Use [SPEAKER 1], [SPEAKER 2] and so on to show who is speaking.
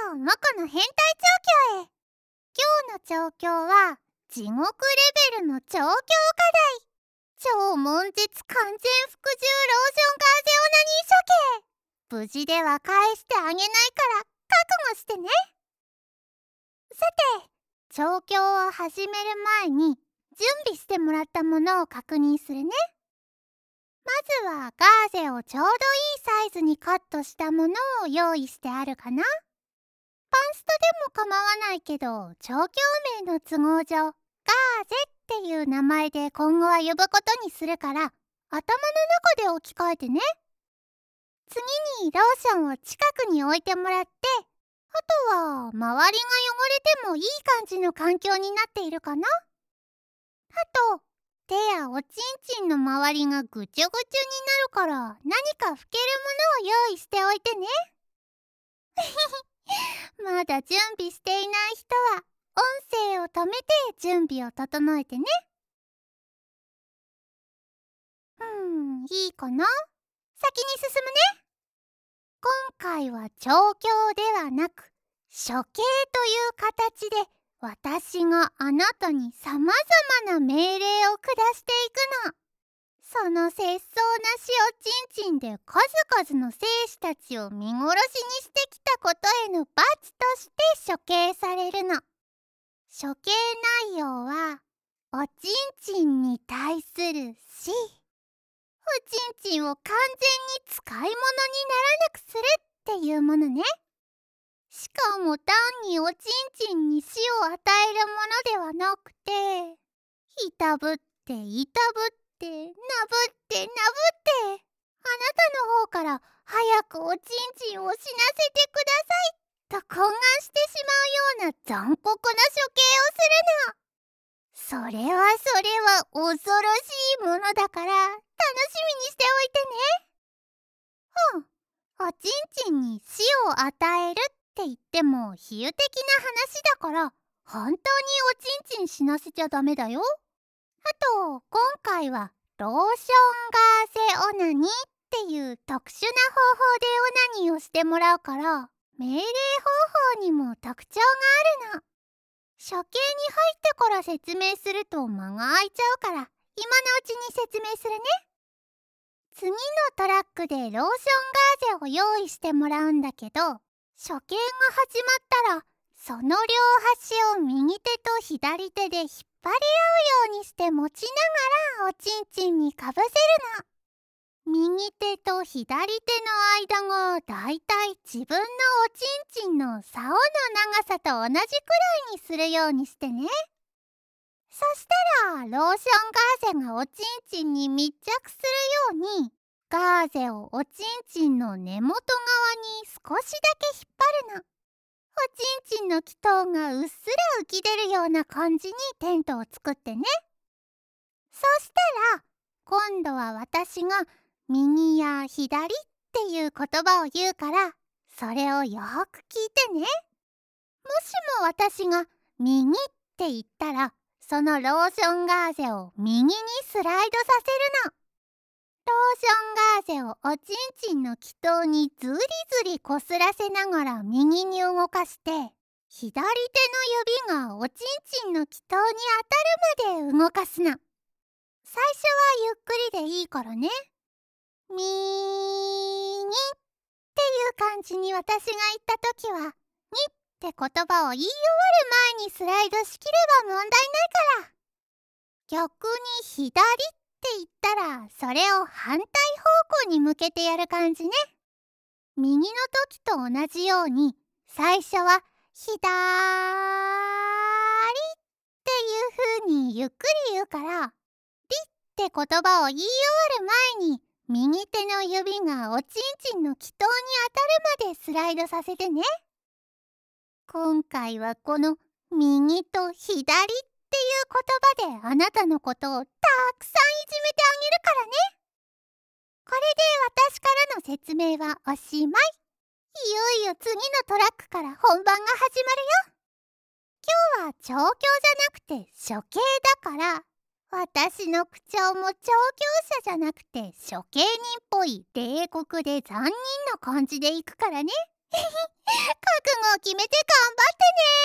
[SPEAKER 1] モコの変態調教へ。今日の調教は地獄レベルの調教課題。超悶絶完全服従ローションガーゼオナニー処刑。無事では返してあげないから覚悟してね。さて、調教を始める前に準備してもらったものを確認するね。まずはガーゼをちょうどいいサイズにカットしたものを用意してあるかな。パンストでも構わないけど、調教名の都合上ガーゼっていう名前で今後は呼ぶことにするから、頭の中で置き換えてね。次にローションを近くに置いてもらって、あとは周りが汚れてもいい感じの環境になっているかな。あと手やおちんちんの周りがぐちゅぐちゅになるから、何か拭けるものを用意しておいてね。まだ準備していない人は音声を止めて準備を整えてね。いいかな？先に進むね。今回は調教ではなく処刑という形で、私があなたにさまざまな命令を下していくの。その節操なしおちんちんで数々の生死たちを見殺しにしてきたことへの罰として処刑されるの。処刑内容はおちんちんに対する死。おちんちんを完全に使い物にならなくするっていうものね。しかも単におちんちんに死を与えるものではなくて、いたぶっていたぶってなぶってなぶって、あなたの方から早くおちんちんを死なせてくださいと懇願してしまうような残酷な処刑をするの。それは恐ろしいものだから楽しみにしておいてね。おちんちんに死を与えるって言っても比喩的な話だから、本当におちんちん死なせちゃダメだよ。あと今回はローションガーゼオナニーっていう特殊な方法でオナニーをしてもらうから、命令方法にも特徴があるの。処刑に入ってから説明すると間が空いちゃうから、今のうちに説明するね。次のトラックでローションガーゼを用意してもらうんだけど、処刑が始まったらその両端を右手と左手で引っ張り合うようにして持ちながらおちんちんにかぶせるの。右手と左手の間がだいたい自分のおちんちんの竿の長さと同じくらいにするようにしてね。そしたらローションガーゼがおちんちんに密着するように、ガーゼをおちんちんの根元側に少しだけ引っ張るの。おちんちんの気筒がうっすら浮き出るような感じにテントを作ってね。そしたら今度は私が右や左っていう言葉を言うから、それをよーく聞いてね。もしも私が右って言ったら、そのローションガーゼを右にスライドさせるの。ローションガーゼをおちんちんの気筒にずりずりこすらせながら右に動かして、左手の指がおちんちんの気筒に当たるまで動かすの。最初はゆっくりでいいからね。右っていう感じに私が言ったときは、にって言葉を言い終わる前にスライドしきれば問題ないから。逆に左って言ったら、それを反対方向に向けてやる感じね。右の時と同じように、最初は左っていう風にゆっくり言うから、リって言葉を言い終わる前に右手の指がおちんちんの気筒に当たるまでスライドさせてね。今回はこの右と左っていう言葉であなたのことをたくさんいじめてあげるからね。これで私からの説明はおしまい。いよいよ次のトラックから本番が始まるよ。今日は調教じゃなくて処刑だから、私の口調も調教者じゃなくて処刑人っぽい冷酷で残忍な感じでいくからね。覚悟を決めめて頑張ってね。